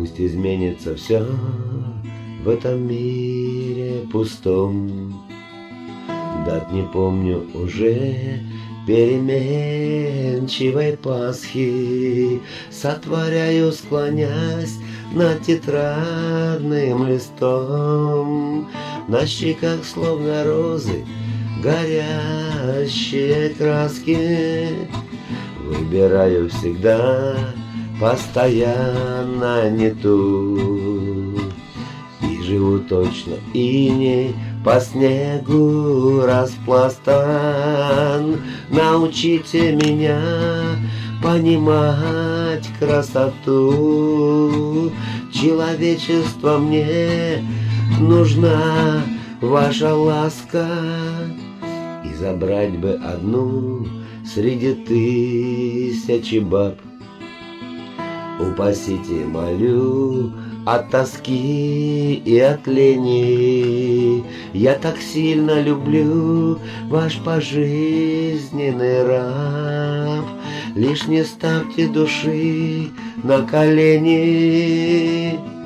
Пусть изменится все в этом мире пустом. Дат не помню уже переменчивой Пасхи, сотворяю, склонясь над тетрадным листом. На щеках словно розы горящие краски. Выбираю всегда постоянно не ту. И живу точно иней по снегу распластан. Научите меня понимать красоту. Человечество мне нужна ваша ласка. И забрать бы одну среди тысячи баб. Упасите, молю, от тоски и от лени. Я так сильно люблю ваш пожизненный раб. Лишь не ставьте души на колени.